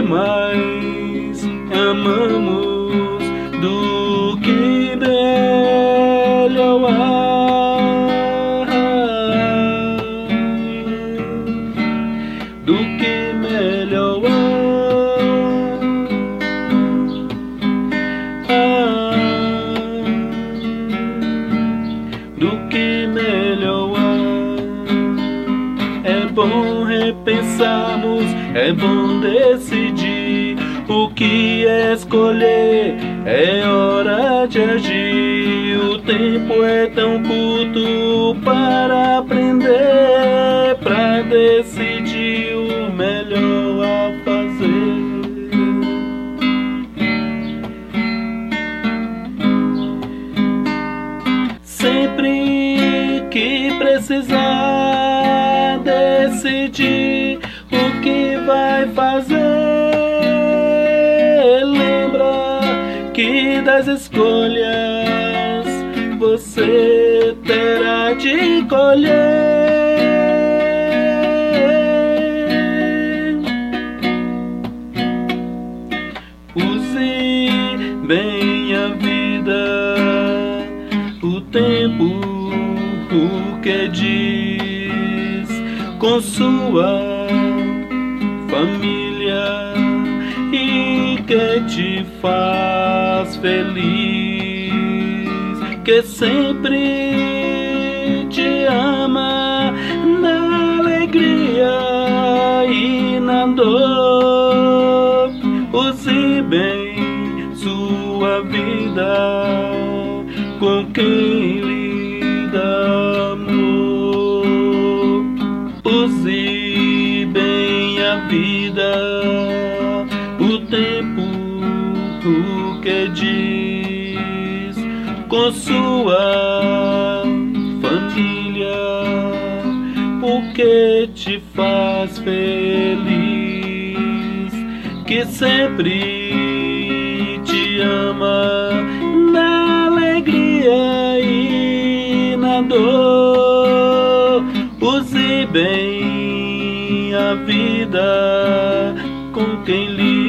mais amamos do que melhor há, do que melhor há, do que melhor há. É bom repensarmos, é bom decidir o que escolher, é hora de agir. O tempo é tão curto para aprender, para decidir o melhor a fazer. Sempre que precisar decidir o que vai fazer, lembra que das escolhas você terá de colher. Use bem a vida, o tempo, o que diz, com sua família e que te faz feliz, que sempre te ama na alegria e na dor. Use bem sua vida com quem lhe dá amor. Use bem a vida, o tempo, o que diz, com sua família, porque te faz feliz, que sempre te ama na alegria e na dor. Use bem a vida com quem lhe